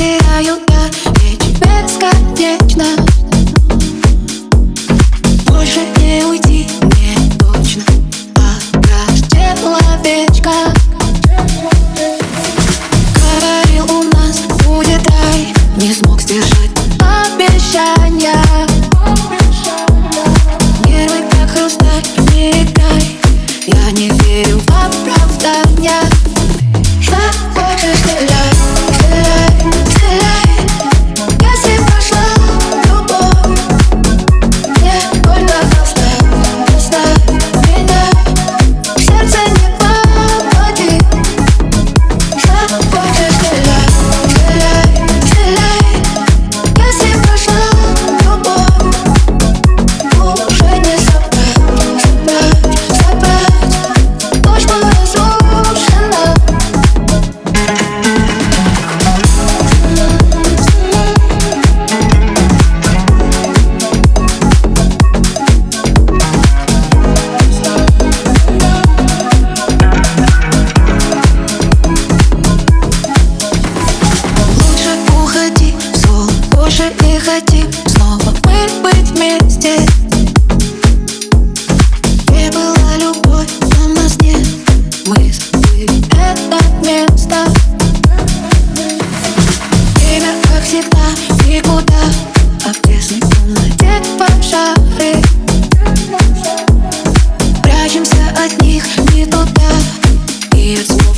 теряю, да, ведь бесконечно. Больше не уйти мне точно, как человечка. Говорил, у нас будет рай, не смог сдержать обещания. Нервы как хрусталь, не играй, я не верю в оправдания. Хочешь, стреляй, стреляй, стреляй. Если прошла любовь, мне только оставь меня. В сердце не попади. Хочешь, стреляй, стреляй, стреляй. Если прошла любовь, уже не собрать то, что разрушено. Больше не хотим снова мы быть вместе. Где была любовь, там нас нет. Мы забыли это место. Время, как всегда, никуда, а в тесной комнате пожары. Прячемся от них не туда и от